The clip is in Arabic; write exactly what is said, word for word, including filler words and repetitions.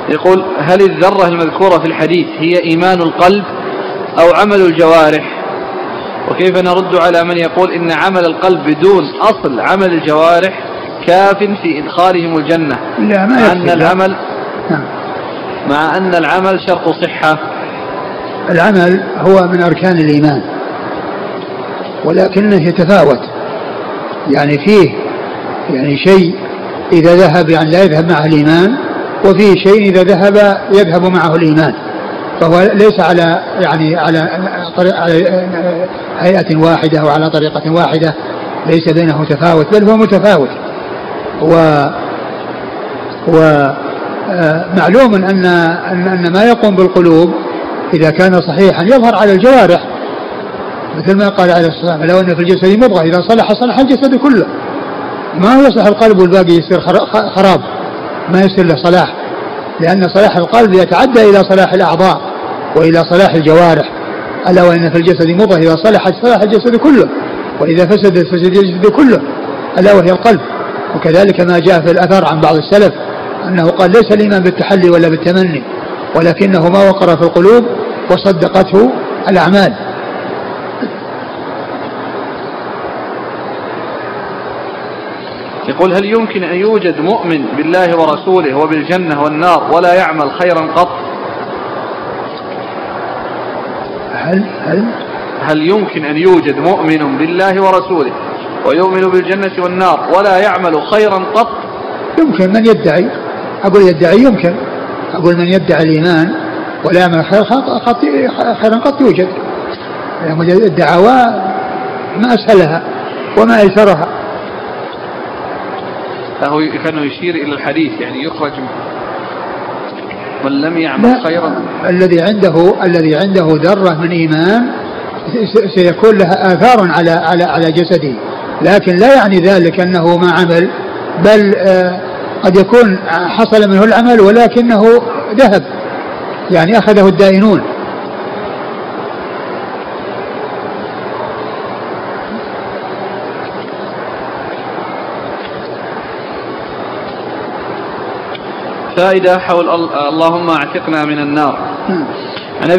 يقول: هل الذرة المذكورة في الحديث هي إيمان القلب أو عمل الجوارح؟ وكيف نرد على من يقول إن عمل القلب بدون أصل عمل الجوارح كاف في إدخالهم الجنة، لا ما مع أن العمل مع أن العمل شرط صحة؟ العمل هو من أركان الإيمان ولكنه يتفاوت، يعني فيه يعني شيء إذا ذهب يعني لا يذهب معه الإيمان، وفيه شيء إذا ذهب يذهب معه الإيمان، فهو ليس على يعني على هيئة واحدة وعلى طريقة واحدة، ليس بينه تفاوت بل هو متفاوت. و ومعلوم أن أن ما يقوم بالقلوب إذا كان صحيحا يظهر على الجوارح، مثل ما قال عليه الصلاة والسلام: لو أن في الجسد مضغة إذا صلح صلح الجسد كله. ما هو يصلح القلب والباقي يصير خراب، ما يصير له صلاح، لأن صلاح القلب يتعدى إلى صلاح الأعضاء وإلى صلاح الجوارح. ألا وإن في الجسد مضغة إذا صلحت صلاح الجسد كله، وإذا فسدت فسد الجسد كله، ألا وهي القلب. وكذلك ما جاء في الأثر عن بعض السلف أنه قال: ليس الإيمان بالتحلي ولا بالتمني، ولكنه ما وقر في القلوب وصدقته الأعمال. يقول: هل يمكن أن يوجد مؤمن بالله ورسوله وبالجنة والنار ولا يعمل خيرا قط؟ هل هل هل يمكن أن يوجد مؤمن بالله ورسوله ويؤمن بالجنة والنار ولا يعمل خيرا قط؟ يمكن، من يدعي، أقول يدعي يمكن، أقول من يدعي الإيمان ولا يعمل خيرا قط يوجد. يعني الدعوة ما أسهلها وما أيسرها. فهو كان يشير إلى الحديث يعني يخرج من لم يعمل خيرا. الذي عنده الذي عنده ذرة من إيمان سيكون لها آثار على على على جسده، لكن لا يعني ذلك أنه ما عمل، بل قد يكون حصل منه العمل ولكنه ذهب، يعني أخذه الدائنون. فائدة حول اللهم اعتقنا من النار.